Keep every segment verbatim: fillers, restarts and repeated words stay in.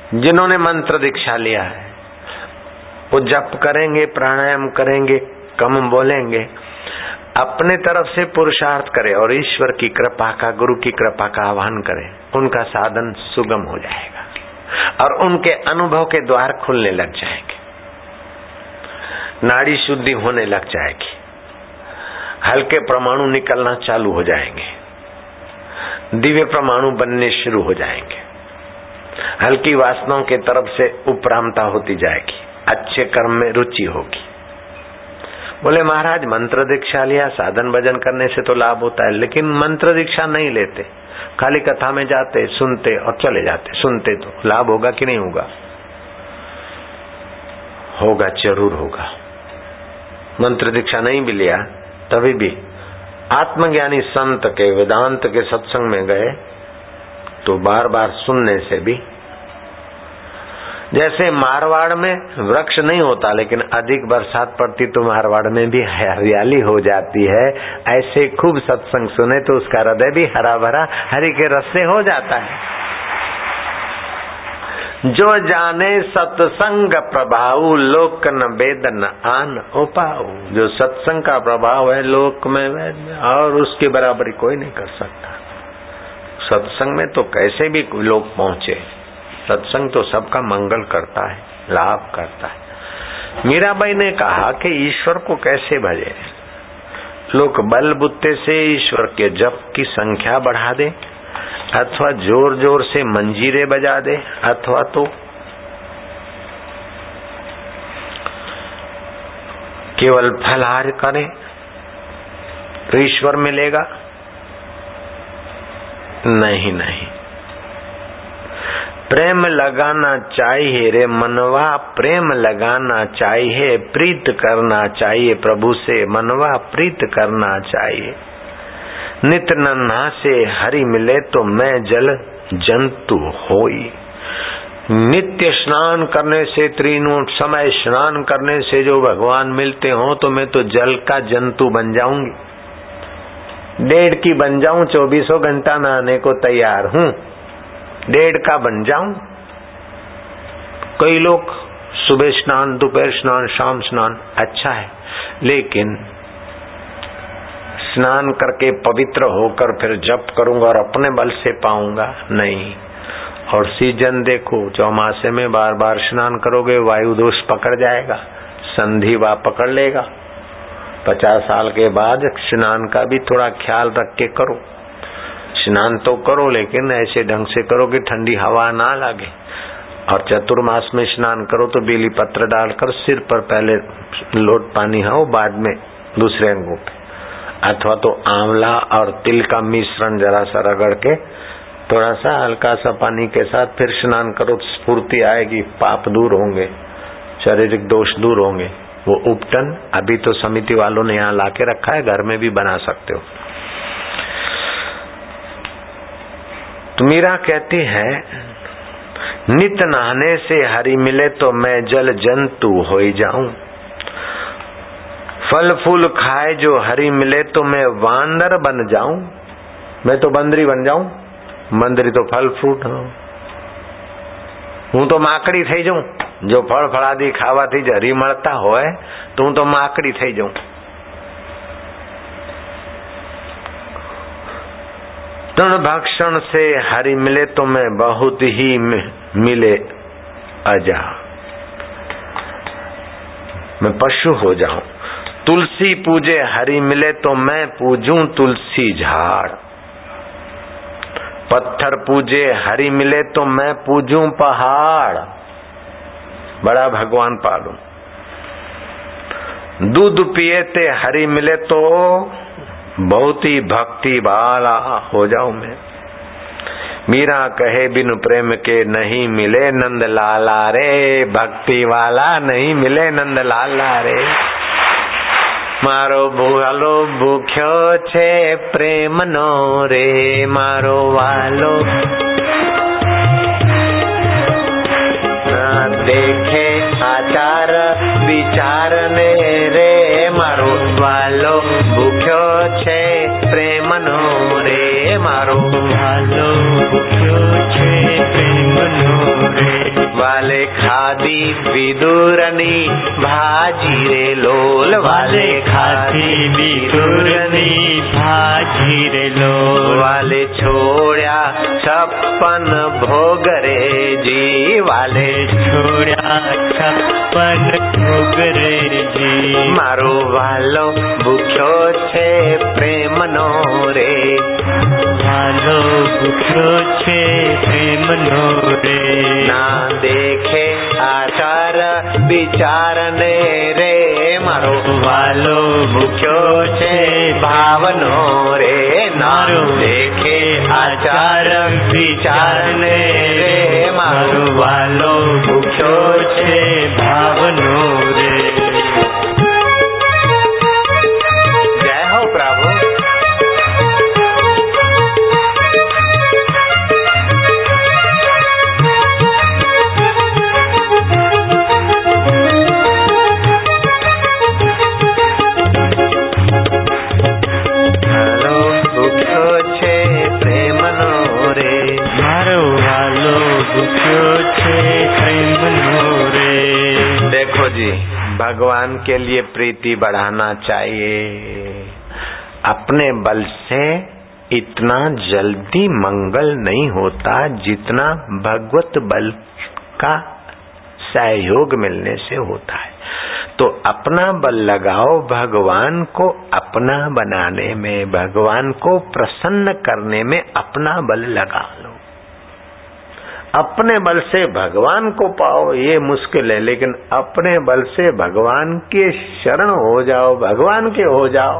जिन्होंने मंत्र दीक्षा लिया है वो जप करेंगे, प्राणायाम करेंगे, कम बोलेंगे, अपने तरफ से पुरुषार्थ करे और ईश्वर की कृपा का, गुरु की कृपा का आह्वान करे, उनका साधन सुगम हो जाएगा और उनके अनुभव के द्वार खुलने लग जाएंगे, नाड़ी शुद्धि होने लग जाएगी, हल्के परमाणु निकलना चालू हो जाएंगे, दिव्य परमाणु बनने शुरू हो जाएंगे, हल्की वासनाओं के तरफ से उपरामता होती जाएगी, अच्छे कर्म में रुचि होगी। बोले महाराज मंत्र दीक्षा लिया, साधन भजन करने से तो लाभ होता है, लेकिन मंत्र दीक्षा नहीं लेते, खाली कथा में जाते, सुनते और चले जाते। सुनते तो लाभ होगा कि नहीं होगा? होगा, जरूर होगा। मंत्र दीक्षा नहीं भी लिया तभी भी आत्मज्ञानी संत के, वेदांत के सत्संग में गए तो बार बार सुनने से भी, जैसे मारवाड़ में वृक्ष नहीं होता लेकिन अधिक बरसात पड़ती तो मारवाड़ में भी हरियाली हो जाती है, ऐसे खूब सत्संग सुने तो उसका हृदय भी हरा भरा हरि के रस से हो जाता है। जो जाने सत्संग प्रभाव लोक न वेद न आन उपाऊ। जो सत्संग का प्रभाव है लोक में और उसके बराबरी कोई नहीं कर सकता। सत्संग में तो कैसे भी लोग पहुंचे, सत्संग तो सबका मंगल करता है, लाभ करता है। मीराबाई ने कहा कि ईश्वर को कैसे भजे? लोग बल बुत्ते से ईश्वर के जप की संख्या बढ़ा दे, अथवा जोर जोर से मंजीरे बजा दे, अथवा तो केवल फलाहार करे तो ईश्वर मिलेगा? नहीं नहीं, प्रेम लगाना चाहिए रे मनवा, प्रेम लगाना चाहिए, प्रीत करना चाहिए प्रभु से, मनवा प्रीत करना चाहिए। नित नन्हा से हरि मिले तो मैं जल जंतु होई। नित्य स्नान करने से, त्रिनोट समय स्नान करने से जो भगवान मिलते हो तो मैं तो जल का जंतु बन जाऊंगी, डेढ़ की बन जाऊं, चौबीसों घंटा नहाने को तैयार हूं, डेढ़ का बन जाऊं। कई लोग सुबह स्नान, दोपहर स्नान, शाम स्नान अच्छा है, लेकिन स्नान करके पवित्र होकर फिर जप करूंगा और अपने बल से पाऊंगा, नहीं। और सीजन देखो, चौमासे में बार बार स्नान करोगे वायु दोष पकड़ जाएगा, संधिवा पकड़ लेगा। पचास साल के बाद स्नान का भी थोड़ा ख्याल रख के करो। स्नान तो करो लेकिन ऐसे ढंग से करो कि ठंडी हवा ना लगे। और चतुर्मास में स्नान करो तो बेली पत्र डालकर सिर पर पहले लोट पानी हो, बाद में दूसरे अंगों पे, अथवा तो आंवला और तिल का मिश्रण जरा सा रगड़ के थोड़ा सा हल्का सा पानी के साथ फिर स्नान करो तो स्फूर्ति आएगी, पाप दूर होंगे, शारीरिक दोष दूर होंगे। वो उपटन अभी तो समिति वालों ने यहाँ लाके रखा है, घर में भी बना सकते हो। तो मीरा कहती है नित नहाने से हरि मिले तो मैं जल जंतु हो जाऊं, फल फूल खाए जो हरि मिले तो मैं वानर बन जाऊं। मैं तो बंदरी बन जाऊं, बंदरी तो फल फ्रूट हो, हूँ तो माकड़ी थई जाऊं। जो फल फलादी खावाथी ज हरि મળતા હોય तो हूँ तो माकड़ी थई जाऊं। तृण भक्षण से हरि मिले तो मैं बहुत ही मिले अजा, मैं पशु हो जाऊं। तुलसी पूजे हरि मिले तो मैं पूजूं तुलसी झाड़, पत्थर पूजे हरि मिले तो मैं पूजूं पहाड़, बड़ा भगवान पालूं। दूध पिए ते हरि मिले तो बहुत ही भक्ति वाला हो जाऊं मैं। मीरा कहे बिनु प्रेम के नहीं मिले नंद लाला रे, भक्ति वाला नहीं मिले नंद लाला रे। मारो भूलो भूख्यो छे प्रेम नो रे, मारो वालो देखे आचार विचार ने रे, मारो वालो भूख्यो छे प्रेम नो रे, मारो वालो भूख्यो छे प्रेम नो रे। खादी विदुरनी भाजी रे लोल, वाले खादी विदुरनी भाजी रे लोल, वाले छोड़ा छप्पन भोग रे जी, वाले छोड़ा छप्पन भोग रे जी। मारो वालो भूख्यो छे प्रेम नो रे, वालो भूख्यो छे प्रेम नो रे। ना देखे आचार विचार ने रे, मारो वालो भूख्यो छे भावनो रे, नारो देखे आचार विचार ने रे, मारो वालो भूख्यो छे भावनो रे। जय हो प्रभु। देखो जी, भगवान के लिए प्रीति बढ़ाना चाहिए। अपने बल से इतना जल्दी मंगल नहीं होता जितना भगवत बल का सहयोग मिलने से होता है। तो अपना बल लगाओ भगवान को अपना बनाने में, भगवान को प्रसन्न करने में अपना बल लगा लो। अपने बल से भगवान को पाओ ये मुश्किल है, लेकिन अपने बल से भगवान के शरण हो जाओ, भगवान के हो जाओ,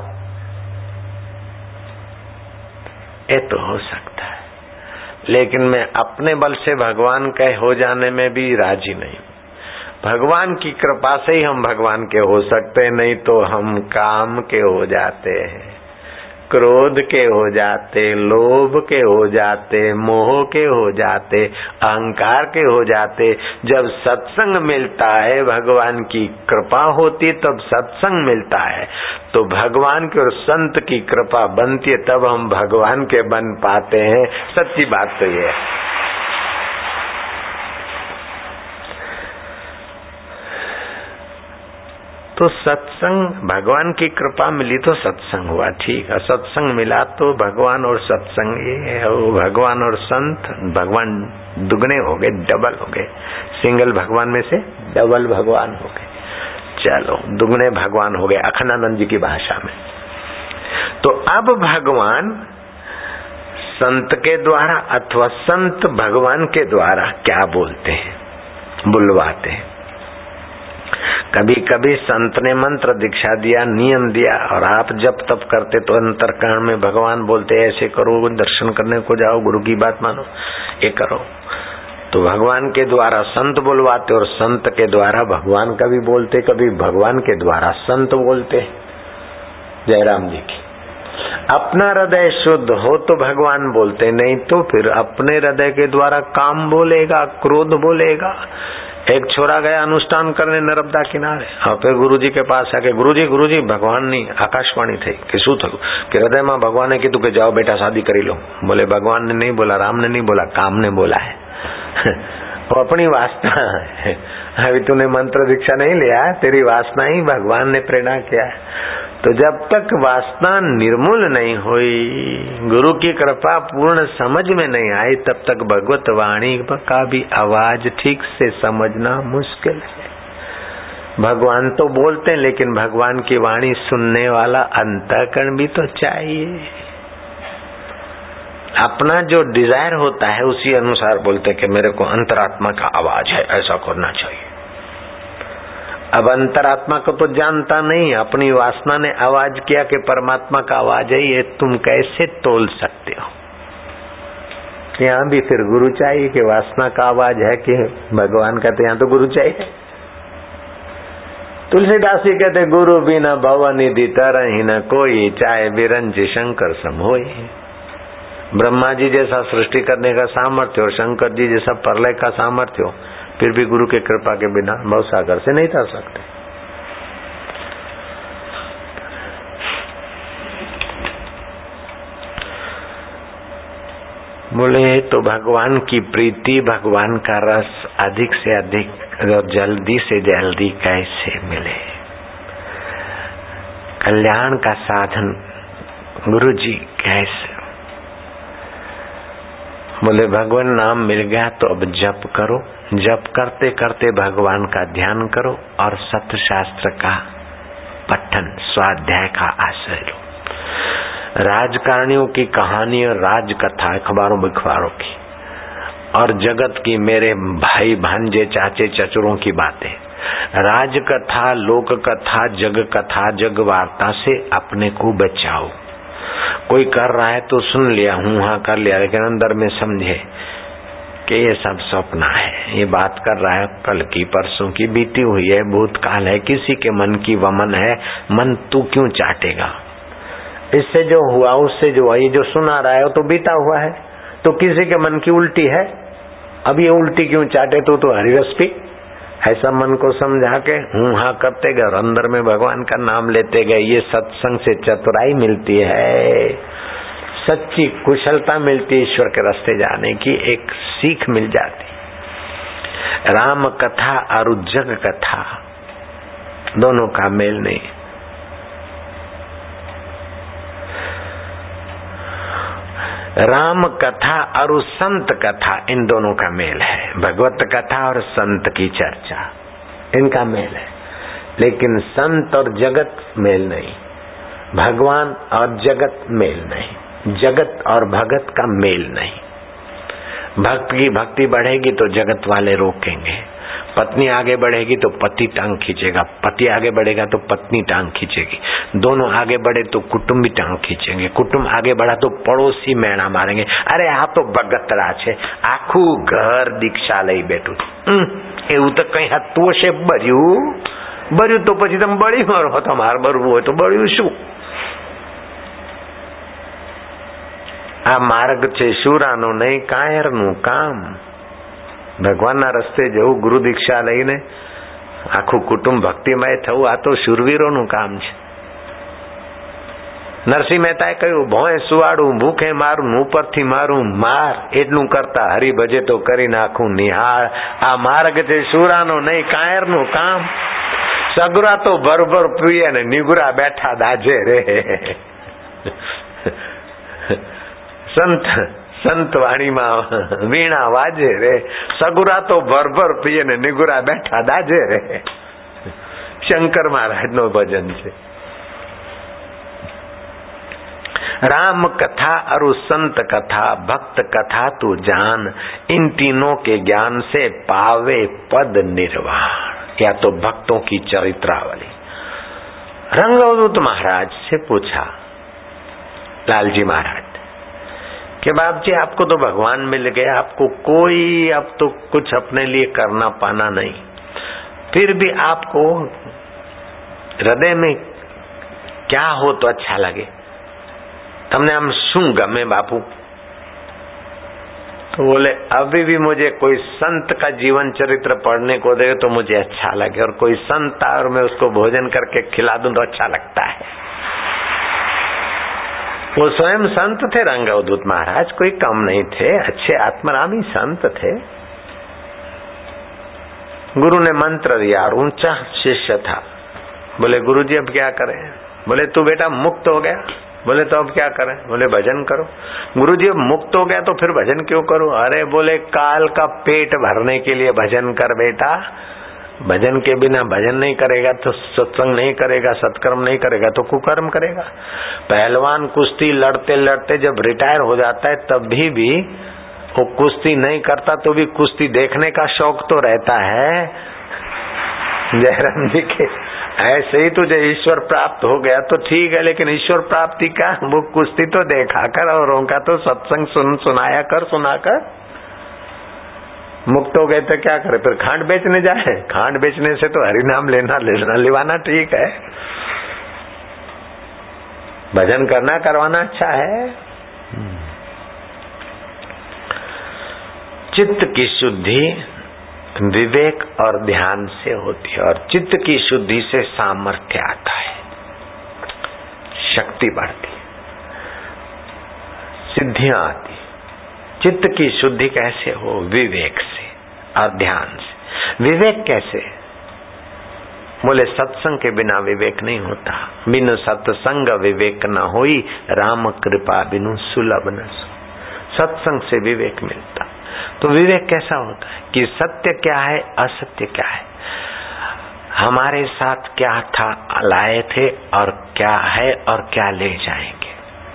ये तो हो सकता है। लेकिन मैं अपने बल से भगवान के हो जाने में भी राजी नहीं। भगवान की कृपा से ही हम भगवान के हो सकते, नहीं तो हम काम के हो जाते हैं, क्रोध के हो जाते, लोभ के हो जाते, मोह के हो जाते, अहंकार के हो जाते। जब सत्संग मिलता है, भगवान की कृपा होती तब सत्संग मिलता है, तो भगवान के और संत की कृपा बनती है, तब हम भगवान के बन पाते हैं। सच्ची बात तो ये है। तो सत्संग, भगवान की कृपा मिली तो सत्संग हुआ, ठीक है। सत्संग मिला तो भगवान और सत्संग, ये भगवान और संत, भगवान दुगने हो गए, डबल हो गए। सिंगल भगवान में से डबल भगवान हो गए। चलो, दुगने भगवान हो गए अखंडानंद जी की भाषा में। तो अब भगवान संत के द्वारा अथवा संत भगवान के द्वारा क्या बोलते हैं, बुलवाते हैं। कभी कभी संत ने मंत्र दीक्षा दिया, नियम दिया, और आप जब तब करते तो अंतर्करण में भगवान बोलते ऐसे करो, दर्शन करने को जाओ, गुरु की बात मानो, ये करो। तो भगवान के द्वारा संत बुलवाते और संत के द्वारा भगवान कभी बोलते, कभी भगवान के द्वारा संत बोलते। जयराम जी की अपना हृदय शुद्ध हो तो भगवान बोलते, नहीं तो फिर अपने हृदय के द्वारा काम बोलेगा, क्रोध बोलेगा। एक छोरा गया अनुष्ठान करने नर्मदा किनारे, और फिर गुरुजी के पास आके, गुरुजी गुरुजी भगवान नहीं, आकाशवाणी थी कि शू थयु कि हृदय में भगवान कीधु कि जाओ बेटा शादी करी लो। बोले भगवान ने नहीं बोला, राम ने नहीं बोला, काम ने बोला है। वो अपनी वासना है। अभी तूने मंत्र दीक्षा नहीं लिया, तेरी वासना ही भगवान ने प्रेरणा किया। तो जब तक वासना निर्मूल नहीं हुई, गुरु की कृपा पूर्ण समझ में नहीं आई, तब तक भगवत वाणी का भी आवाज ठीक से समझना मुश्किल है। भगवान तो बोलते हैं, लेकिन भगवान की वाणी सुनने वाला अंतःकरण भी तो चाहिए। अपना जो डिजायर होता है उसी अनुसार बोलते हैं कि मेरे को अंतरात्मा का आवाज है, ऐसा करना चाहिए। अब अंतरात्मा को तो जानता नहीं, अपनी वासना ने आवाज किया कि परमात्मा का आवाज है, ये तुम कैसे तोल सकते हो। यहाँ भी फिर गुरु चाहिए कि वासना का आवाज है कि भगवान कहते, यहाँ तो गुरु चाहिए। तुलसीदास जी कहते, गुरु बिना भवनिधि तरहि न कोई, चाहे बिरंची शंकर सम होई। ब्रह्मा जी जैसा सृष्टि करने का सामर्थ्य और शंकर जी जैसा प्रलय का सामर्थ्य हो, फिर भी गुरु के कृपा के बिना भवसागर से नहीं तर सकते। बोले तो भगवान की प्रीति, भगवान का रस अधिक से अधिक और जल्दी से जल्दी कैसे मिले? कल्याण का साधन गुरु जी कैसे? बोले भगवान नाम मिल गया तो अब जप करो, जप करते करते भगवान का ध्यान करो और सत्य शास्त्र का पठन स्वाध्याय का आश्रय लो। राजकारणियों की कहानी और राज कथा अखबारों बिखबारों की और जगत की, मेरे भाई भांजे चाचे चचुरों की बातें, राज कथा, लोक कथा, जग कथा, जग वार्ता से अपने को बचाओ। कोई कर रहा है तो सुन लिया, हूँ हाँ कर लिया, लेकिन अंदर में समझे कि ये सब सपना है। ये बात कर रहा है कल की, परसों की, बीती हुई है, भूतकाल है, किसी के मन की वमन है। मन तू क्यों चाटेगा? इससे जो हुआ उससे जो हुआ, ये जो सुना रहा है वो तो बीता हुआ है, तो किसी के मन की उल्टी है। अब ये उल्टी क्यों चाटे? तो तो हरिरस पी। ऐसा मन को समझा के हूँ हाँ करते गए और अंदर में भगवान का नाम लेते गए। ये सत्संग से चतुराई मिलती है, सच्ची कुशलता मिलती है, ईश्वर के रास्ते जाने की एक सीख मिल जाती। राम कथा और जग कथा दोनों का मेल नहीं। राम कथा और संत कथा, इन दोनों का मेल है। भगवत कथा और संत की चर्चा, इनका मेल है। लेकिन संत और जगत मेल नहीं, भगवान और जगत मेल नहीं, जगत और भगत का मेल नहीं। भक्त की भक्ति बढ़ेगी तो जगत वाले रोकेंगे, पत्नी आगे बढ़ेगी तो पति टांग खींचेगा, पति आगे बढ़ेगा तो पत्नी टांग खींचेगी, दोनों आगे बढ़े तो कुटुंबी टांग खींचेंगे, कुटुंब आगे बढ़ा तो पड़ोसी मेणा मारेंगे। अरे आ तो बगतरा छे, आखू घर दीक्षा लई बैठू एवं तो कई હતું હશે। બર્યું બર્યું તો પછી તમે બળી મારો, તમારે બરવું હોય તો બળ્યું શું? આ માર્ગ છે શુરાનો નહીં કાયરનું કામ। ભગવાનના રસ્તે જવું, ગુરુ દીક્ષા લઈને આખું કુટુંબ ભક્તિમય થવું, આ તો શૂરવીરોનું કામ છે। નરસિંહ મહેતાએ કહ્યું, ભોંય સુવાડું, ભૂખે મારું, ઉપરથી મારું માર, એટલું કરતા હરિ ભજે તો કરી નાખું નિહાળ। આ માર્ગ છે શુરાનો નહીં કાયરનું કામ। સગરા તો ભરભર પીએ ને નિગુરા બેઠા દાજે રે। સંત સંત વાણીમાં વીણા વાજે રે, સગુરા તો ભરભર પીએ ને નિગુરા બેઠા દાજે રે। શંકર મહારાજ નો ભજન છે। राम कथा और संत कथा, भक्त कथा तू जान, इन तीनों के ज्ञान से पावे पद निर्वाण। या तो भक्तों की चरित्रावली। रंगवदूत महाराज से पूछा लालजी महाराज कि बाप जी आपको तो भगवान मिल गया, आपको कोई अब तो कुछ अपने लिए करना पाना नहीं, फिर भी आपको हृदय में क्या हो तो अच्छा लगे? तमने हम शू गमे बापू? तो बोले अभी भी मुझे कोई संत का जीवन चरित्र पढ़ने को दे तो मुझे अच्छा लगे, और कोई संत और मैं उसको भोजन करके खिला दूं तो अच्छा लगता है। वो स्वयं संत थे रंगवदूत महाराज, कोई कम नहीं थे, अच्छे आत्मरामी संत थे। गुरु ने मंत्र दिया और ऊंचा शिष्य था। बोले गुरुजी अब क्या करें? बोले तू बेटा मुक्त हो गया। बोले तो अब क्या करें? बोले भजन करो। गुरुजी अब मुक्त हो गया तो फिर भजन क्यों करूं? अरे बोले काल का पेट भरने के लिए भजन कर बेटा, भजन के बिना भजन नहीं करेगा तो सत्संग नहीं करेगा, सत्कर्म नहीं करेगा तो कुकर्म करेगा। पहलवान कुश्ती लड़ते लड़ते जब रिटायर हो जाता है तब भी भी वो कुश्ती नहीं करता तो भी कुश्ती देखने का शौक तो रहता है। जयराम जी के ऐसे ही तुझे ईश्वर प्राप्त हो गया तो ठीक है, लेकिन ईश्वर प्राप्ति का वो कुश्ती तो देखा कर, औरों का तो सत्संग सुन सुनाया कर, सुना कर। मुक्त हो गए तो क्या करे? फिर खांड बेचने जाए? खांड बेचने से तो हरि नाम लेना लेना लिवाना ठीक है, भजन करना करवाना अच्छा है। चित्त की शुद्धि विवेक और ध्यान से होती है, और चित्त की शुद्धि से सामर्थ्य आता है, शक्ति बढ़ती, सिद्धियां आती। चित्त की शुद्धि कैसे हो? विवेक से और ध्यान से। विवेक कैसे? बोले सत्संग के बिना विवेक नहीं होता। बिनु सत्संग विवेक न होई, राम कृपा बिनु सुलभ न सो। सत्संग से विवेक मिलता। तो विवेक कैसा होता है कि सत्य क्या है, असत्य क्या है, हमारे साथ क्या था लाए थे और क्या है और क्या ले जाएंगे।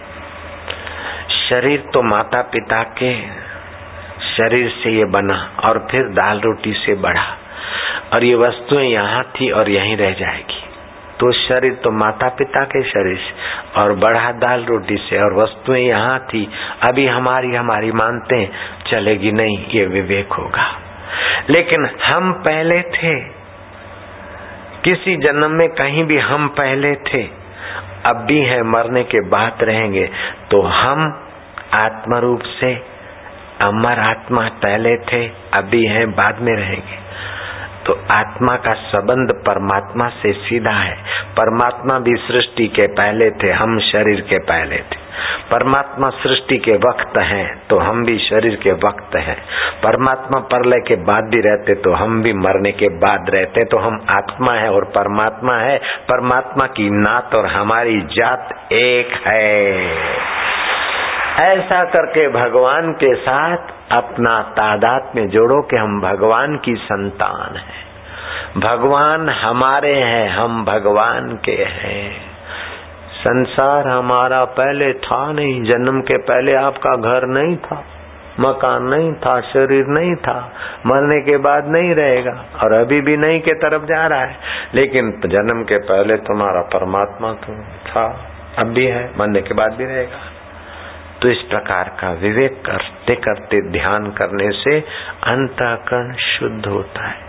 शरीर तो माता पिता के शरीर से ये बना और फिर दाल रोटी से बढ़ा, और ये वस्तुएं यहाँ थी और यहीं रह जाएगी। तो शरीर तो माता पिता के शरीर से और बढ़ा दाल रोटी से, और वस्तुएं यहाँ थी, अभी हमारी हमारी मानते हैं, चलेगी नहीं, ये विवेक होगा। लेकिन हम पहले थे, किसी जन्म में कहीं भी हम पहले थे, अब भी है, मरने के बाद रहेंगे। तो हम आत्मा रूप से अमर आत्मा पहले थे, अभी है, बाद में रहेंगे। तो आत्मा का संबंध परमात्मा से सीधा है। परमात्मा भी सृष्टि के पहले थे, हम शरीर के पहले थे। परमात्मा सृष्टि के वक्त हैं, तो हम भी शरीर के वक्त हैं। परमात्मा प्रलय के बाद भी रहते, तो हम भी मरने के बाद रहते। तो हम आत्मा है और परमात्मा है। परमात्मा की नात और हमारी जात एक है। ऐसा करके भगवान के साथ अपना तादाद में जोड़ो कि हम भगवान की संतान हैं। भगवान हमारे हैं, हम भगवान के हैं। संसार हमारा पहले था नहीं। जन्म के पहले आपका घर नहीं था, मकान नहीं था, शरीर नहीं था, मरने के बाद नहीं रहेगा, और अभी भी नहीं के तरफ जा रहा है। लेकिन जन्म के पहले तुम्हारा परमात्मा तो था, अब भी है, मरने के बाद भी रहेगा। तो इस प्रकार का विवेक करते करते ध्यान करने से अंतःकरण शुद्ध होता है।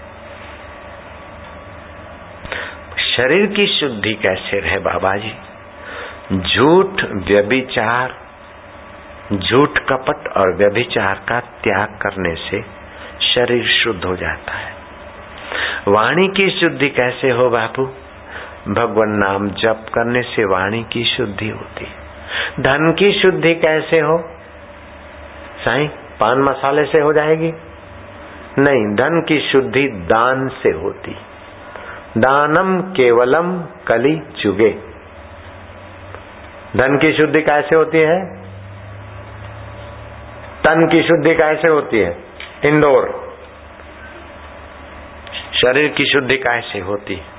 शरीर की शुद्धि कैसे रहे बाबा जी? झूठ, व्यभिचार, झूठ कपट और व्यभिचार का त्याग करने से शरीर शुद्ध हो जाता है। वाणी की शुद्धि कैसे हो बापू? भगवान नाम जप करने से वाणी की शुद्धि होती है। धन की शुद्धि कैसे हो? साईं, पान मसाले से हो जाएगी? नहीं, धन की शुद्धि दान से होती। दानम केवलम कली चुगे। धन की शुद्धि कैसे होती है? तन की शुद्धि कैसे होती है? इंदौर। शरीर की शुद्धि कैसे होती है?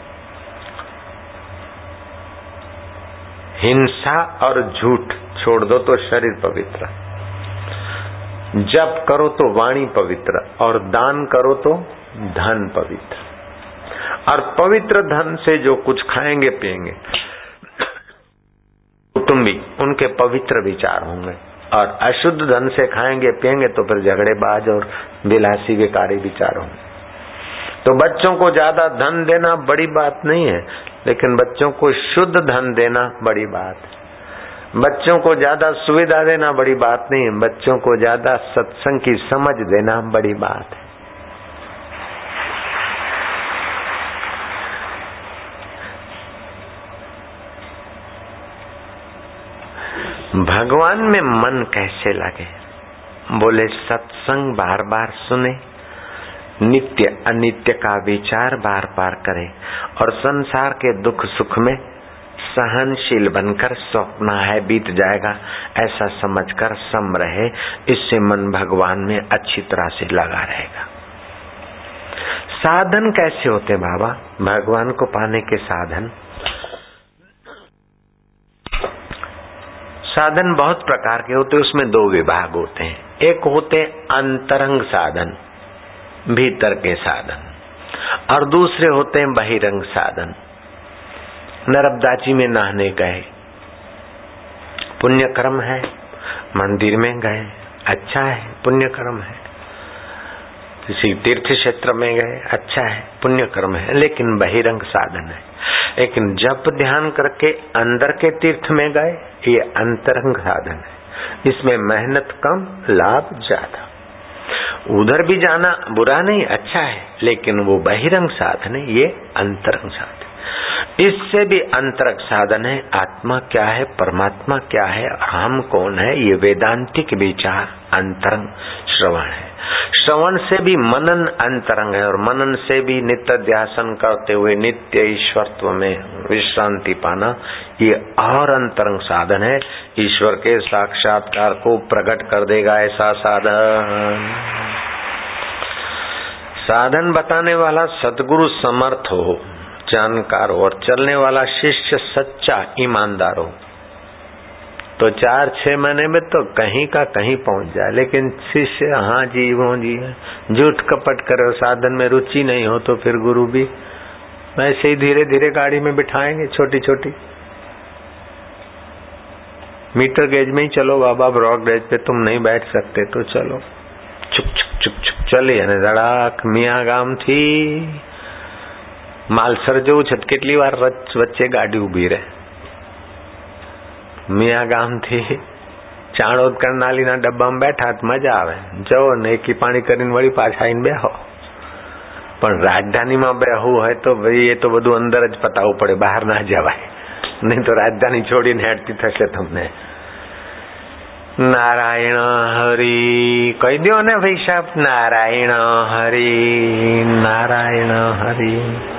हिंसा और झूठ छोड़ दो तो शरीर पवित्र, जप करो तो वाणी पवित्र, और दान करो तो धन पवित्र। और पवित्र धन से जो कुछ खाएंगे पिएंगे, कुटुंबी, उनके पवित्र विचार होंगे। और अशुद्ध धन से खाएंगे पिएंगे तो फिर झगड़ेबाज और विलासी विकारी विचार होंगे। तो बच्चों को ज्यादा धन देना बड़ी बात नहीं है, लेकिन बच्चों को शुद्ध धन देना बड़ी बात है। बच्चों को ज्यादा सुविधा देना बड़ी बात नहीं है, बच्चों को ज्यादा सत्संग की समझ देना बड़ी बात है। भगवान में मन कैसे लगे? बोले सत्संग बार बार सुने, नित्य अनित्य का विचार बार बार करें, और संसार के दुख सुख में सहनशील बनकर स्वप्न है बीत जाएगा ऐसा समझकर सम रहे। इससे मन भगवान में अच्छी तरह से लगा रहेगा। साधन कैसे होते बाबा? भगवान को पाने के साधन साधन बहुत प्रकार के होते, उसमें दो विभाग होते हैं। एक होते अंतरंग साधन, भीतर के साधन, और दूसरे होते हैं बहिरंग साधन। नर्मदा जी में नहाने गए, पुण्य कर्म है। मंदिर में गए, अच्छा है, पुण्य कर्म है। किसी तीर्थ क्षेत्र में गए, अच्छा है, पुण्य कर्म है, लेकिन बहिरंग साधन है। लेकिन जप ध्यान करके अंदर के तीर्थ में गए, ये अंतरंग साधन है। इसमें मेहनत कम, लाभ ज्यादा। उधर भी जाना बुरा नहीं, अच्छा है, लेकिन वो बहिरंग साधन है, ये अंतरंग साधन। इससे भी अंतरक साधन है। आत्मा क्या है, परमात्मा क्या है, हम कौन है, ये वेदांतिक विचार अंतरंग श्रवण है। श्रवण से भी मनन अंतरंग है, और मनन से भी नित्य ध्यान करते हुए नित्य ईश्वरत्व में विश्रांति पाना, ये और अंतरंग साधन है। ईश्वर के साक्षात्कार को प्रकट कर देगा ऐसा साधन। साधन बताने वाला सद्गुरु समर्थ हो, जानकार हो, और चलने वाला शिष्य सच्चा ईमानदार हो, तो चार छह महीने में तो कहीं का कहीं पहुंच जाए। लेकिन शिष्य हाँ जी वो जी झूठ कपट करे, साधन में रुचि नहीं हो, तो फिर गुरु भी वैसे ही धीरे धीरे गाड़ी में बिठाएंगे, छोटी छोटी मीटर गेज में ही चलो बाबा, ब्रॉड गेज पे तुम नहीं बैठ सकते तो चलो, चुप चुप चुप चुप चली અને ધડાક મિયા ગામ થી માલસર જેવું છે, કેટલી વાર વચ્ચે ગાડી ઉભી રહે। મિયા ગામ થી ચાણોદ કરનાલીના ડબ્બામાં બેઠા મજા આવે, જવો ને એકી પાણી કરીને વળી પાછા આવીને બેહો। પણ રાજધાનીમાં બેહવું હોય તો ભાઈ એ તો બધું અંદર જ પતાવવું પડે, બહાર ના જવાય, નહીં તો રાજધાની છોડીને હેડતી થશે તમને। नारायण हरि कही दो ने भाई साहब, नारायण हरि नारायण हरि।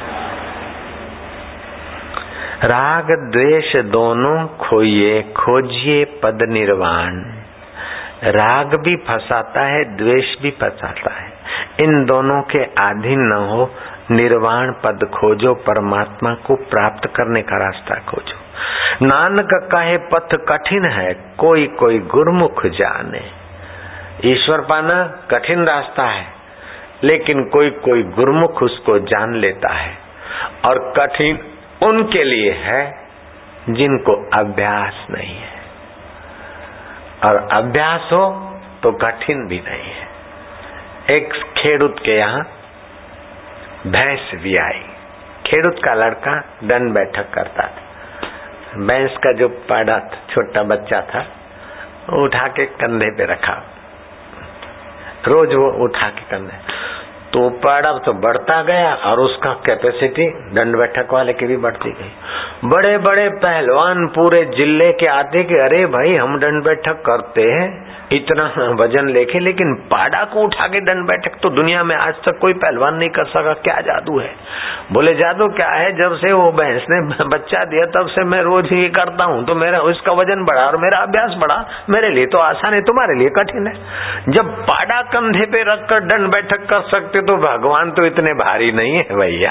राग द्वेष दोनों खोइए, खोजिए पद निर्वाण। राग भी फंसाता है, द्वेष भी फंसाता है, इन दोनों के अधीन न हो, निर्वाण पद खोजो, परमात्मा को प्राप्त करने का रास्ता खोजो। नानक कहे पथ कठिन है, कोई कोई गुरमुख जाने। ईश्वर पाना कठिन रास्ता है, लेकिन कोई कोई गुरमुख उसको जान लेता है। और कठिन उनके लिए है जिनको अभ्यास नहीं है, और अभ्यास हो तो कठिन भी नहीं है। एक खेडूत के यहाँ भैंस भी आई। खेडूत का लड़का दंड बैठक करता था। भैंस का जो पाड़ा छोटा बच्चा था वो उठा के कंधे पे रखा, रोज वो उठा के कंधे, तो पाड़ा तो बढ़ता गया और उसका कैपेसिटी दंड बैठक वाले की भी बढ़ती गई। बड़े बड़े पहलवान पूरे जिले के आते कि अरे भाई हम दंड बैठक करते हैं इतना वजन लेके, लेकिन पाड़ा को उठा के दंड बैठक तो दुनिया में आज तक कोई पहलवान नहीं कर सका, क्या जादू है? बोले जादू क्या है, जब से वो भैंस ने बच्चा दिया तब से मैं रोज ही करता हूँ, तो मेरा उसका वजन बढ़ा और मेरा अभ्यास बढ़ा। मेरे लिए तो आसान है, तुम्हारे लिए कठिन है। जब पाड़ा कंधे पे रखकर दंड बैठक कर सकते तो भगवान तो इतने भारी नहीं है भैया।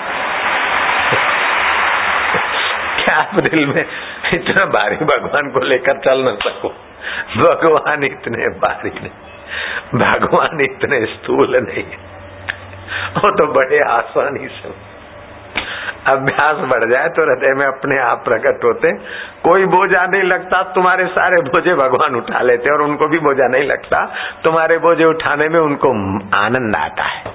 क्या आप दिल में इतना भारी भगवान को लेकर चल न सको? भगवान इतने भारी नहीं, भगवान इतने स्थूल नहीं, वो तो बड़े आसानी से अभ्यास बढ़ जाए तो हृदय में अपने आप प्रकट होते। कोई बोझा नहीं लगता, तुम्हारे सारे बोझे भगवान उठा लेते और उनको भी बोझा नहीं लगता। तुम्हारे बोझे उठाने में उनको आनंद आता है।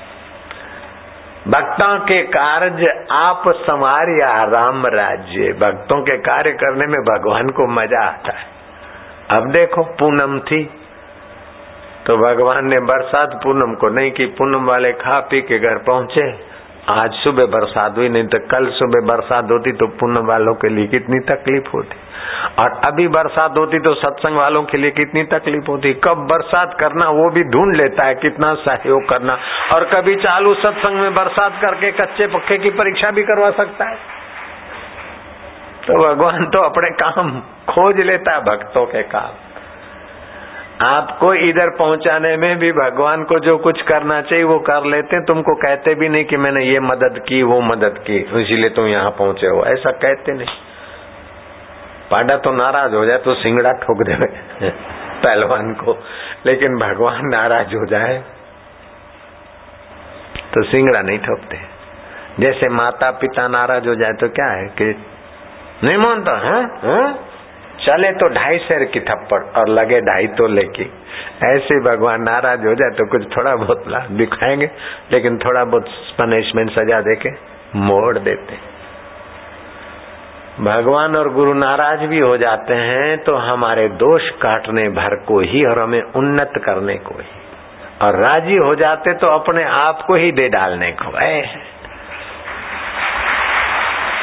भक्तों के कार्य आप संवारिया राम राज्य, भक्तों के कार्य करने में भगवान को मजा आता है। अब देखो पूनम थी तो भगवान ने बरसात पूनम को नहीं की, पूनम वाले खा पी के घर पहुंचे। आज सुबह बरसात हुई, नहीं तो कल सुबह बरसात होती तो पूनम वालों के लिए कितनी तकलीफ होती, और अभी बरसात होती तो सत्संग वालों के लिए कितनी तकलीफ होती। कब बरसात करना वो भी ढूंढ लेता है, कितना सहयोग करना, और कभी चालू सत्संग में बरसात करके कच्चे पक्के की परीक्षा भी करवा सकता है। तो भगवान तो अपने काम खोज लेता है, भक्तों के काम। आपको इधर पहुंचाने में भी भगवान को जो कुछ करना चाहिए वो कर लेते हैं। तुमको कहते भी नहीं कि मैंने ये मदद की वो मदद की इसीलिए तुम यहाँ पहुंचे हो, ऐसा कहते नहीं। पाडा तो नाराज हो जाए तो सिंगड़ा ठोक दे पहलवान को, लेकिन भगवान नाराज हो जाए तो सिंगड़ा नहीं ठोकते। जैसे माता पिता नाराज हो जाए तो क्या है कि नहीं मानता है, है? चले तो ढाई शेर की थप्पड़ और लगे ढाई तोले की। ऐसे भगवान नाराज हो जाए तो कुछ थोड़ा बहुत दिखाएंगे, लेकिन थोड़ा बहुत पनिशमेंट सजा देके मोड़ देते। भगवान और गुरु नाराज भी हो जाते हैं तो हमारे दोष काटने भर को ही और हमें उन्नत करने को ही, और राजी हो जाते तो अपने आप को ही दे डालने को।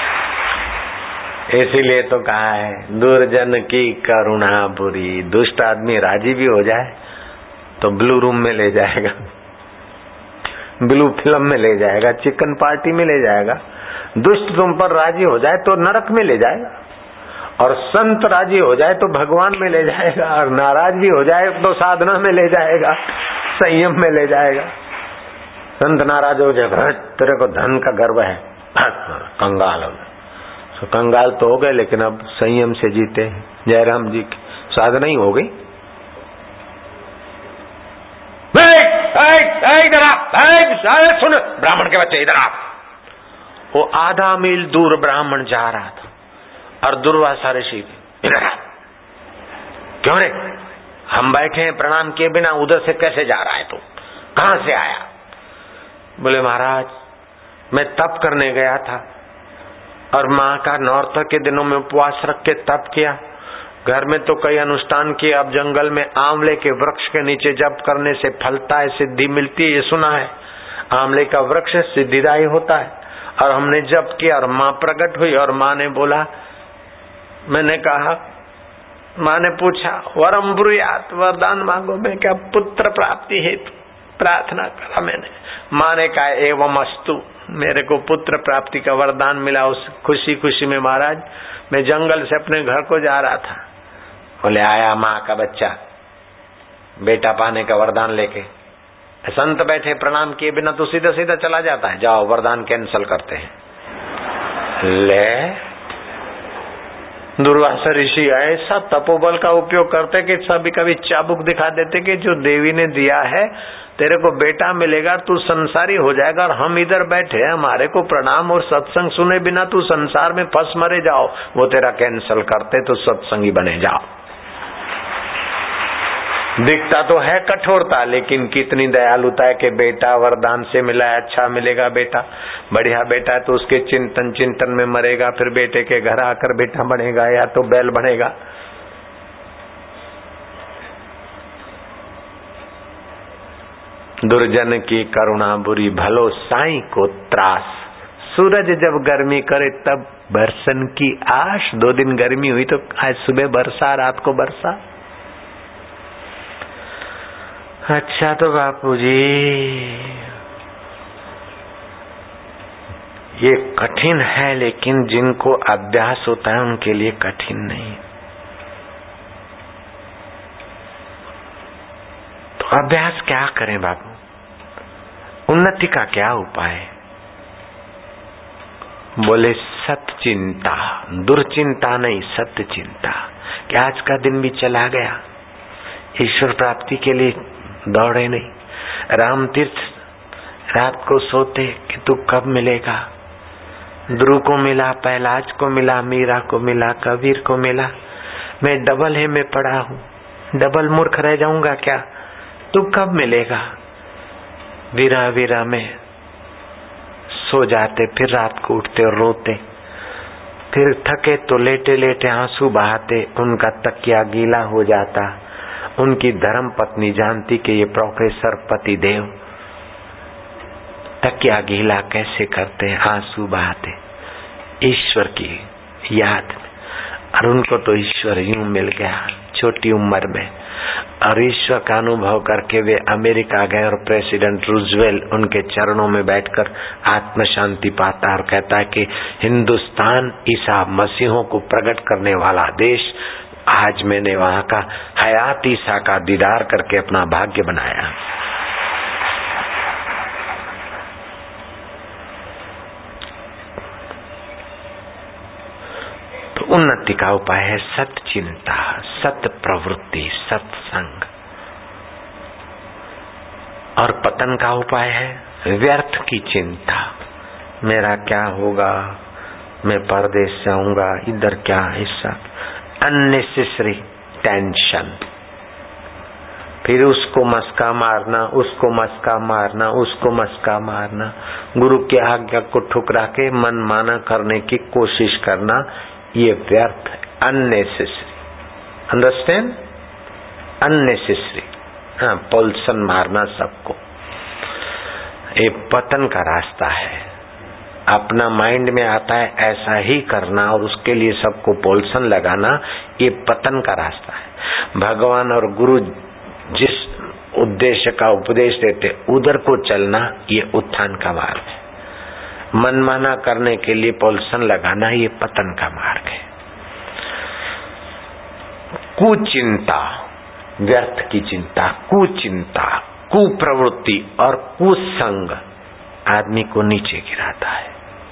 इसीलिए तो कहा है दुर्जन की करुणा बुरी। दुष्ट आदमी राजी भी हो जाए तो ब्लू रूम में ले जाएगा, ब्लू फिल्म में ले जाएगा, चिकन पार्टी में ले जाएगा। दुष्ट तुम पर राजी हो जाए तो नरक में ले जाएगा, और संत राजी हो जाए तो भगवान में ले जाएगा, और नाराज भी हो जाए तो साधना में ले जाएगा, संयम में ले जाएगा। संत नाराज हो जाएगा, तेरे को धन का गर्व है, कंगाल हो गए। तो कंगाल तो हो गए, लेकिन अब संयम से जीते। जयराम जी की साधना ही हो गई। सुन ब्राह्मण के बच्चे, इधर आ। वो आधा मील दूर ब्राह्मण जा रहा था, और दुर्वासा ऋषि इधर आ। क्यों रे, हम बैठे हैं प्रणाम किए बिना, उधर से कैसे जा रहा है तू, कहां से आया? बोले महाराज मैं तप करने गया था, और माँ का नौरात्र के दिनों में उपवास रख के तप किया। घर में तो कई अनुष्ठान किए, अब जंगल में आंवले के वृक्ष के नीचे जप करने से फलता है, सिद्धि मिलती है, ये सुना है। आंवले का वृक्ष सिद्धिदायी होता है। और हमने जप किया और माँ प्रकट हुई, और माँ ने बोला, मैंने कहा, माँ ने पूछा वरम ब्रूयात, वरदान मांगो। मैं क्या पुत्र प्राप्ति हेतु प्रार्थना करा मैंने। माँ ने कहा एवं अस्तु, मेरे को पुत्र प्राप्ति का वरदान मिला। उस खुशी खुशी में महाराज मैं जंगल से अपने घर को जा रहा था। बोले आया माँ का बच्चा बेटा पाने का वरदान लेके। संत बैठे प्रणाम किए बिना तो सीधा सीधा चला जाता है, जाओ वरदान कैंसल करते हैं। ले दुर्वासा ऋषि ऐसा तपोबल का उपयोग करते कि सभी कभी चाबुक दिखा देते कि जो देवी ने दिया है तेरे को बेटा मिलेगा, तू संसारी हो जाएगा, और हम इधर बैठे हमारे को प्रणाम और सत्संग सुने बिना तू संसार में फंस मरे, जाओ वो तेरा कैंसल करते तो सत्संगी बने जाओ। दिखता तो है कठोरता, लेकिन कितनी दयालुता है कि बेटा वरदान से मिला है, अच्छा मिलेगा बेटा, बढ़िया बेटा है, तो उसके चिंतन चिंतन में मरेगा, फिर बेटे के घर आकर बेटा बनेगा या तो बैल बनेगा। दुर्जन की करुणा बुरी, भलो साईं को त्रास। सूरज जब गर्मी करे तब बरसन की आश। दो दिन गर्मी हुई तो आज सुबह बरसा, रात को बरसा। अच्छा तो बापू जी ये कठिन है, लेकिन जिनको अभ्यास होता है उनके लिए कठिन नहीं। तो अभ्यास क्या करें बाबू, उन्नति का क्या उपाय? बोले सत चिंता, दुर्चिंता नहीं, सत्य चिंता। कि आज का दिन भी चला गया, ईश्वर प्राप्ति के लिए दौड़े नहीं। राम तीर्थ रात को सोते कि तू कब मिलेगा। ध्रुव को मिला, पहलाज को मिला, मीरा को मिला, कबीर को मिला, मैं डबल है में पड़ा हूँ, डबल मूर्ख रह जाऊंगा क्या, तू कब मिलेगा। वीरा वीरा में सो जाते, फिर रात को उठते और रोते, फिर थके तो लेटे लेटे आंसू बहाते, उनका तकिया गीला हो जाता। उनकी धर्म पत्नी जानती कि ये प्रोफेसर पति देव तकिया गीला कैसे करते हैं, आंसू बहाते ईश्वर की याद में। और उनको तो ईश्वर यूं मिल गया छोटी उम्र में, और ईश्वर का अनुभव करके वे अमेरिका गए, और प्रेसिडेंट रूजवेल्ट उनके चरणों में बैठकर आत्म शांति पाता और कहता है कि हिंदुस्तान ईसा मसीहों को प्रकट करने वाला देश, आज मैंने वहां का हयात ईसा का दीदार करके अपना भाग्य बनाया। तो उन्नति का उपाय है सत चिंता, सत प्रवृत्ति, सत्संग। और पतन का उपाय है व्यर्थ की चिंता। मेरा क्या होगा, मैं परदेश जाऊंगा, इधर क्या हिस्सा, अननेसेसरी टेंशन। फिर उसको मस्का मारना, उसको मस्का मारना, उसको मस्का मारना, गुरु की आज्ञा को ठुकरा के मन माना करने की कोशिश करना, ये व्यर्थ है, अननेसेसरी। अंडरस्टैंड? अननेसेसरी। हाँ, पोल्सन मारना सबको, ये पतन का रास्ता है। अपना माइंड में आता है ऐसा ही करना और उसके लिए सबको पोल्सन लगाना, ये पतन का रास्ता है। भगवान और गुरु जिस उद्देश्य का उपदेश देते उधर को चलना, ये उत्थान का मार्ग है। मनमाना करने के लिए पोल्सन लगाना, ये पतन का मार्ग है। कुचिंता, व्यर्थ की चिंता, कुचिंता, कुप्रवृत्ति और कुसंग आदमी को नीचे गिराता है।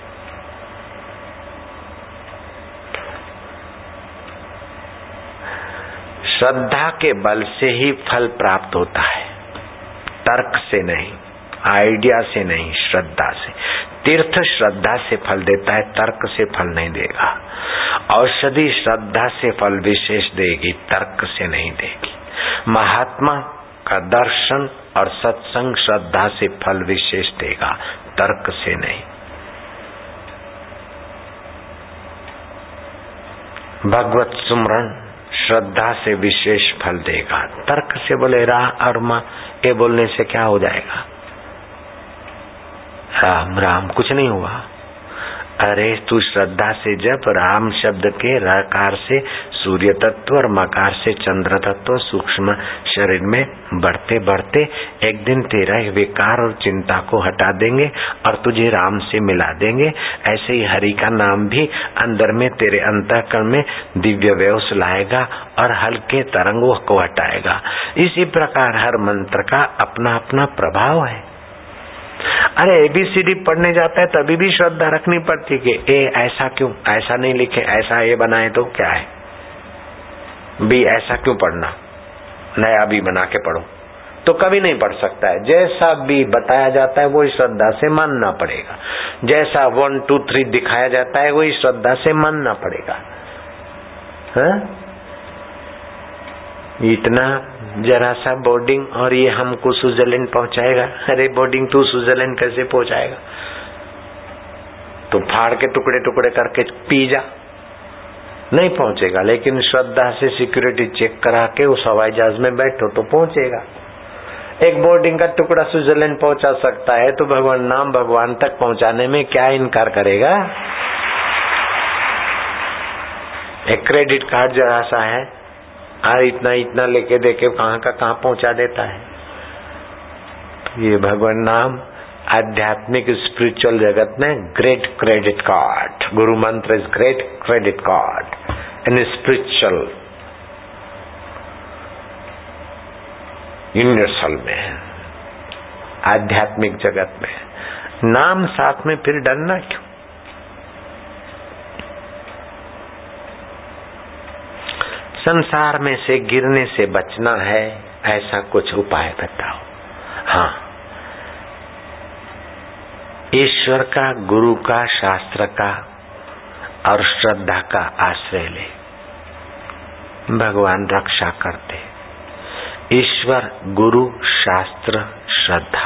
श्रद्धा के बल से ही फल प्राप्त होता है, तर्क से नहीं, आइडिया से नहीं, श्रद्धा से। तीर्थ श्रद्धा से फल देता है, तर्क से फल नहीं देगा। औषधि श्रद्धा से फल विशेष देगी, तर्क से नहीं देगी। महात्मा का दर्शन और सत्संग श्रद्धा से फल विशेष देगा, तर्क से नहीं। भगवत सुमरन श्रद्धा से विशेष फल देगा, तर्क से बोले राह और माँ, ये बोलने से क्या हो जाएगा? राम राम कुछ नहीं हुआ। अरे तू श्रद्धा से जब राम शब्द के रकार से सूर्य तत्व और मकार से चंद्र तत्व सूक्ष्म शरीर में बढ़ते बढ़ते एक दिन तेरा विकार और चिंता को हटा देंगे और तुझे राम से मिला देंगे। ऐसे ही हरि का नाम भी अंदर में तेरे अंतःकरण में दिव्य वेश लाएगा और हल्के तरंगों को हटाएगा। इसी प्रकार हर मंत्र का अपना अपना प्रभाव है। अरे एबीसीडी पढ़ने जाता है तभी भी श्रद्धा रखनी पड़ती कि ए ऐसा क्यों, ऐसा नहीं लिखे, ऐसा ए बनाए तो क्या है, बी ऐसा क्यों पढ़ना, नया बी बना के पढ़ो, तो कभी नहीं पढ़ सकता है। जैसा भी बताया जाता है वही श्रद्धा से मानना पड़ेगा, जैसा वन टू थ्री दिखाया जाता है वही श्रद्धा से मानना पड़ेगा। है? इतना जरा सा बोर्डिंग और ये हमको स्विट्जरलैंड पहुंचाएगा। अरे बोर्डिंग तू स्विट्जरलैंड कैसे पहुंचाएगा? तो फाड़ के टुकड़े टुकड़े करके पी जा, नहीं पहुंचेगा। लेकिन श्रद्धा से सिक्योरिटी चेक करा के उस हवाई जहाज में बैठो तो पहुंचेगा। एक बोर्डिंग का टुकड़ा स्विट्जरलैंड पहुंचा सकता है तो भगवान नाम भगवान तक पहुंचाने में क्या इनकार करेगा? एक क्रेडिट कार्ड जरा सा है, और इतना इतना लेके देके कहाँ का कहाँ पहुंचा देता है। ये भगवान नाम आध्यात्मिक स्पिरिचुअल जगत में ग्रेट क्रेडिट कार्ड, गुरु मंत्र is great credit card in spiritual universal में, आध्यात्मिक जगत में। नाम साथ में फिर डरना क्यों? संसार में से गिरने से बचना है, ऐसा कुछ उपाय बताओ। हाँ, ईश्वर का, गुरु का, शास्त्र का और श्रद्धा का आश्रय ले, भगवान रक्षा करते। ईश्वर, गुरु, शास्त्र, श्रद्धा,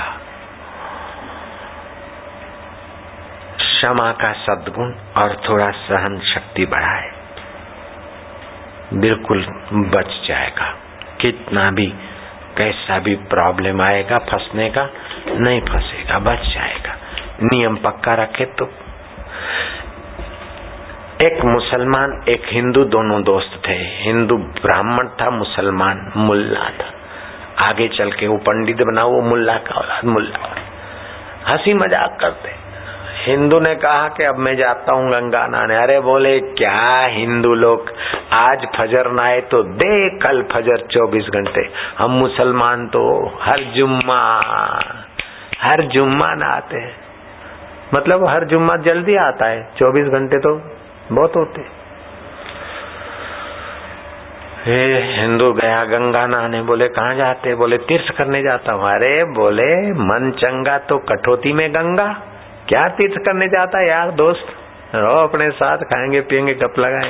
क्षमा का सद्गुण और थोड़ा सहन शक्ति बढ़ाए, बिल्कुल बच जाएगा। कितना भी कैसा भी प्रॉब्लम आएगा फंसने का, नहीं फंसेगा, बच जाएगा। नियम पक्का रखे तो। एक मुसलमान एक हिंदू दोनों दोस्त थे। हिंदू ब्राह्मण था, मुसलमान मुल्ला था। आगे चल के वो पंडित बना, वो मुल्ला का औलाद मुल्ला। हंसी मजाक करते। हिंदू ने कहा कि अब मैं जाता हूँ गंगा नहाने। अरे बोले क्या हिंदू लोग, आज फजर नहाए तो दे कल फजर चौबीस घंटे। हम मुसलमान तो हर जुम्मा हर जुम्मा नहाते हैं। मतलब हर जुम्मा जल्दी आता है, चौबीस घंटे तो बहुत होते। हे हिंदू गया गंगा नहाने। बोले कहाँ जाते? बोले तीर्थ करने जाता हूँ। अरे बोले मन चंगा तो कठौती में गंगा, क्या तीर्थ करने जाता है यार दोस्त, रहो अपने साथ, खाएंगे पिएंगे गप लगाए।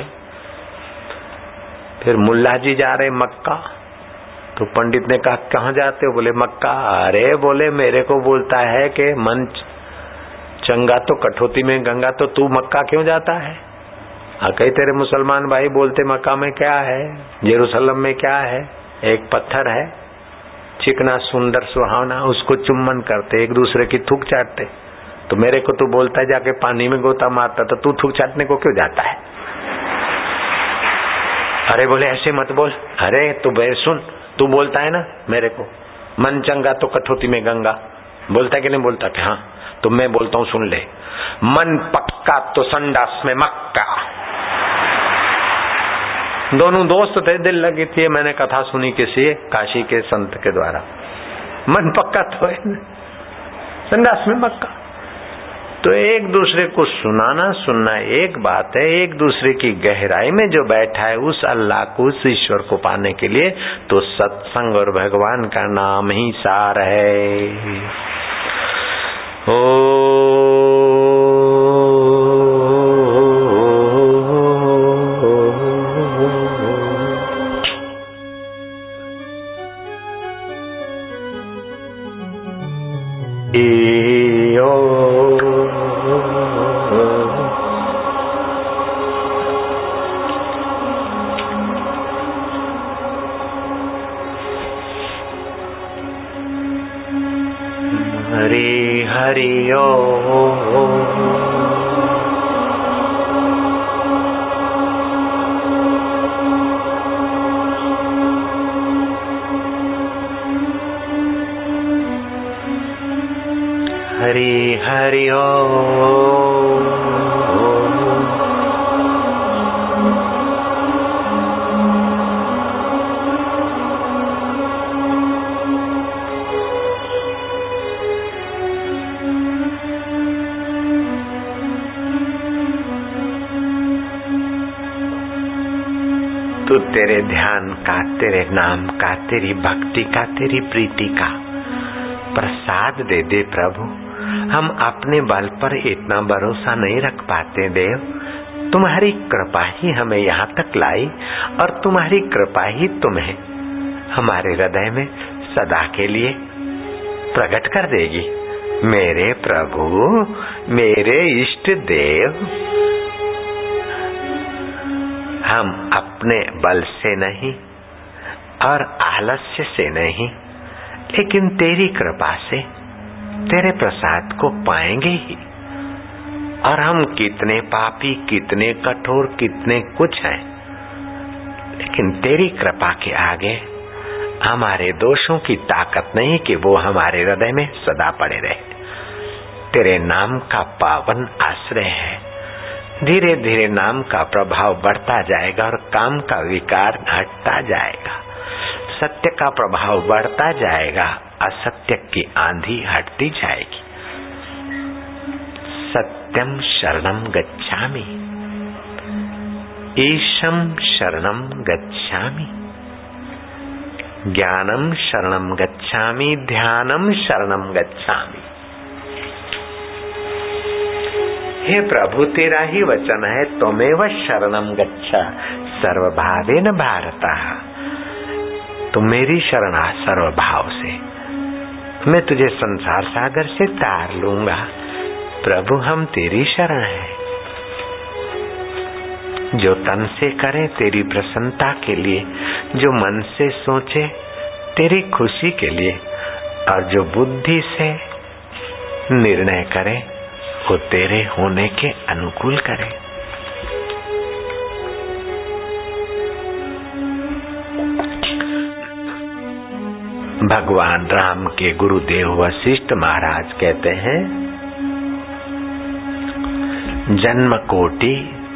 फिर मुल्ला जी जा रहे मक्का, तो पंडित ने कहा कहाँ जाते हो? बोले मक्का। अरे बोले मेरे को बोलता है कि मन चंगा तो कठौती में गंगा, तो तू मक्का क्यों जाता है? हाँ, कई तेरे मुसलमान भाई बोलते मक्का में क्या है, जेरूसलम में क्या है, एक पत्थर है चिकना सुंदर सुहावना, उसको चुम्बन करते, एक दूसरे की थूक चाटते। तो मेरे को तू बोलता है जाके पानी में गोता मारता, तो तू थूक चाटने को क्यों जाता है? अरे बोले ऐसे मत बोल। अरे तू बे सुन, तू बोलता है ना मेरे को मन चंगा तो कठौती में गंगा, बोलता है कि नहीं बोलता? कि हाँ, तो मैं बोलता हूँ सुन ले, मन पक्का तो संडास में मक्का। दोनों दोस्त थे, दिल लगी थी, मैंने कथा सुनी किसी काशी के संत के द्वारा, मन पक्का तो है संडास में मक्का। तो एक दूसरे को सुनाना सुनना एक बात है, एक दूसरे की गहराई में जो बैठा है उस अल्लाह को, उस ईश्वर को पाने के लिए तो सत्संग और भगवान का नाम ही सार है। ओ हरि हरि ओ हरि हरि ओ तू तेरे ध्यान का, तेरे नाम का, तेरी भक्ति का, तेरी प्रीति का प्रसाद दे दे प्रभु। हम अपने बल पर इतना भरोसा नहीं रख पाते देव, तुम्हारी कृपा ही हमें यहाँ तक लाई और तुम्हारी कृपा ही तुम्हें हमारे हृदय में सदा के लिए प्रकट कर देगी। मेरे प्रभु, मेरे इष्ट देव, हम अपने बल से नहीं और आलस्य से नहीं, लेकिन तेरी कृपा से तेरे प्रसाद को पाएंगे ही। और हम कितने पापी, कितने कठोर, कितने कुछ हैं, लेकिन तेरी कृपा के आगे हमारे दोषों की ताकत नहीं कि वो हमारे हृदय में सदा पड़े रहे। तेरे नाम का पावन आश्रय है। धीरे धीरे नाम का प्रभाव बढ़ता जाएगा और काम का विकार हटता जाएगा, सत्य का प्रभाव बढ़ता जाएगा, असत्य की आंधी हटती जाएगी। सत्यम शरणम गच्छामि, ईशम शरणम गच्छामि, ज्ञानम शरणम गच्छामि, ध्यानम शरणम गच्छामि। हे प्रभु, तेरा ही वचन है, त्वमेव शरणम गच्छ सर्वभावेन भारतः। तू मेरी शरणा सर्वभाव से, मैं तुझे संसार सागर से तार लूंगा। प्रभु, हम तेरी शरण है। जो तन से करे तेरी प्रसन्नता के लिए, जो मन से सोचे तेरी खुशी के लिए, और जो बुद्धि से निर्णय करे वो तेरे होने के अनुकूल करे। भगवान राम के गुरुदेव वशिष्ठ महाराज कहते हैं, जन्म कोटि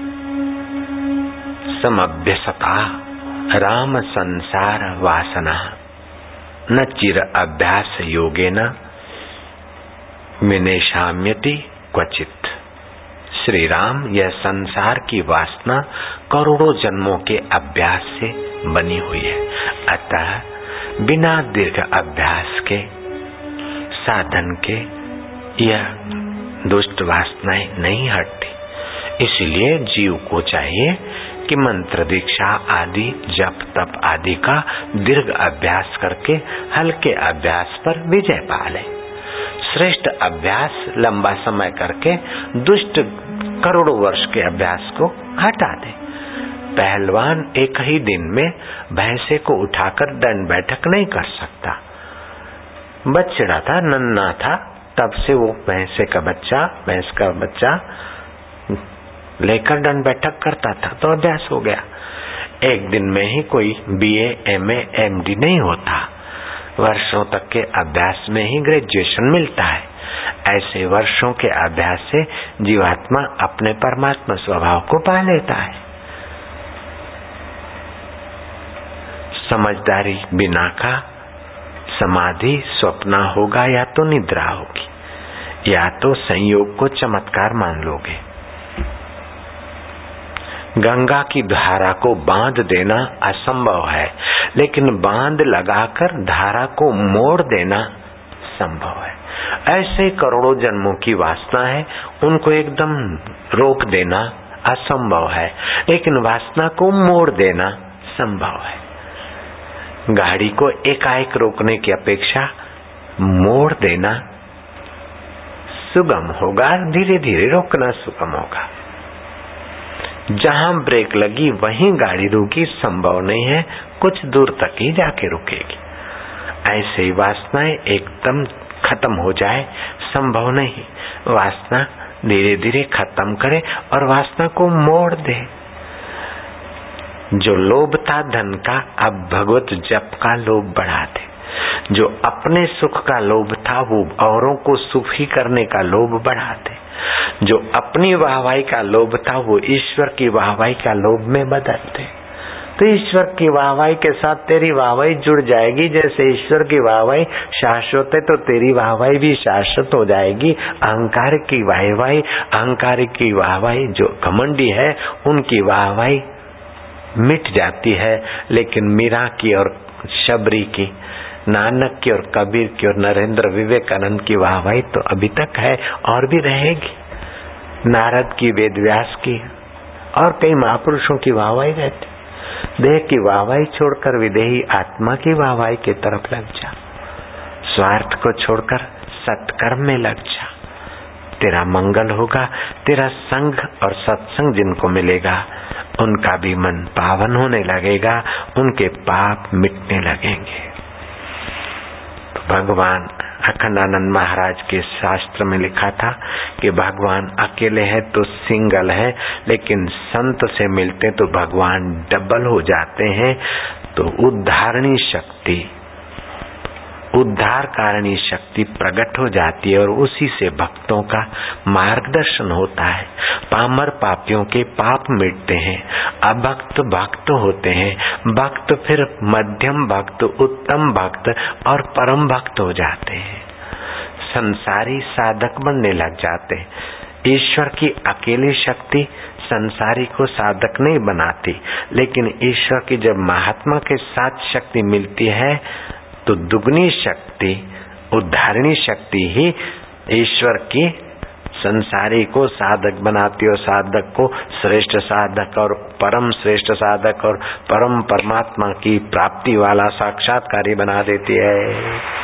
समभ्यसता राम संसार वासना, न चिर अभ्यास योगेन विनेशाम्यति क्वचित। श्री राम, यह संसार की वासना करोड़ों जन्मों के अभ्यास से बनी हुई है, अतः बिना दीर्घ अभ्यास के, साधन के यह दुष्ट वासनाएं नहीं हटती। इसलिए जीव को चाहिए कि मंत्र दीक्षा आदि, जप तप आदि का दीर्घ अभ्यास करके हल्के अभ्यास पर विजय पा ले। श्रेष्ठ अभ्यास लंबा समय करके दुष्ट करोड़ों वर्ष के अभ्यास को हटा दे। पहलवान एक ही दिन में भैंसे को उठाकर दंड बैठक नहीं कर सकता। बछड़ा था, नन्हा था, तब से वो भैंसे का बच्चा भैंस का बच्चा लेकर दंड बैठक करता था, तो अभ्यास हो गया। एक दिन में ही कोई बीए, एमए, एमडी नहीं होता, वर्षों तक के अभ्यास में ही ग्रेजुएशन मिलता है। ऐसे वर्षों के अभ्यास से जीवात्मा अपने परमात्मा स्वभाव को पा लेता है। समझदारी बिना का समाधि स्वप्न होगा या तो निद्रा होगी, या तो संयोग को चमत्कार मान लोगे। गंगा की धारा को बांध देना असंभव है, लेकिन बांध लगाकर धारा को मोड़ देना संभव है। ऐसे करोड़ों जन्मों की वासना है, उनको एकदम रोक देना असंभव है, लेकिन वासना को मोड़ देना संभव है। गाड़ी को एकाएक रोकने की अपेक्षा मोड़ देना सुगम होगा, धीरे धीरे रोकना सुगम होगा। जहां ब्रेक लगी वहीं गाड़ी रुकी संभव नहीं है, कुछ दूर तक ही जाके रुकेगी। ऐसे ही वासनाएं एकदम खत्म हो जाए संभव नहीं, वासना धीरे धीरे खत्म करे और वासना को मोड़ दे। जो लोभ था धन का, अब भगवत जप का लोभ बढ़ा दे। जो अपने सुख का लोभ था वो औरों को सुखी करने का लोभ बढ़ा दे। जो अपनी वाहवाही का लोभ था वो ईश्वर की वाहवाही का लोभ में बदल दे। तो ईश्वर की वाहवाही के साथ तेरी वाहवाही जुड़ जाएगी। जैसे ईश्वर की वाहवाही शाश्वत है तो तेरी वाहवाही भी शाश्वत हो जाएगी। अहंकार की वाहवाही अहंकार की वाहवाही जो घमंडी है उनकी वाहवाही मिट जाती है, लेकिन मीरा की और शबरी की, नानक की और कबीर की और नरेंद्र विवेकानंद की वाहवाही तो अभी तक है और भी रहेगी। नारद की, वेद व्यास की और कई महापुरुषों की वाहवाही रहती। देह की वाहवाही छोड़कर विदेही आत्मा की वाहवाही की तरफ लग जा। स्वार्थ को छोड़कर सत्कर्म में लग जा। तेरा मंगल होगा। तेरा संग और सत्संग जिनको मिलेगा उनका भी मन पावन होने लगेगा, उनके पाप मिटने लगेंगे। तो भगवान अखंडानंद महाराज के शास्त्र में लिखा था कि भगवान अकेले है तो सिंगल है, लेकिन संत से मिलते तो भगवान डबल हो जाते हैं। तो उद्धारणी शक्ति, उद्धार कारणीय शक्ति प्रकट हो जाती है और उसी से भक्तों का मार्गदर्शन होता है। पामर पापियों के पाप मिटते हैं, अभक्त भक्त होते हैं, भक्त फिर मध्यम भक्त, उत्तम भक्त और परम भक्त हो जाते हैं। संसारी साधक बनने लग जाते हैं। ईश्वर की अकेली शक्ति संसारी को साधक नहीं बनाती, लेकिन ईश्वर की जब महात्मा के साथ शक्ति मिलती है तो दुगनी शक्ति, उद्धारणी शक्ति ही ईश्वर की संसारी को साधक बनाती और साधक को श्रेष्ठ साधक और परम श्रेष्ठ साधक और परम परमात्मा की प्राप्ति वाला साक्षात्कारी बना देती है।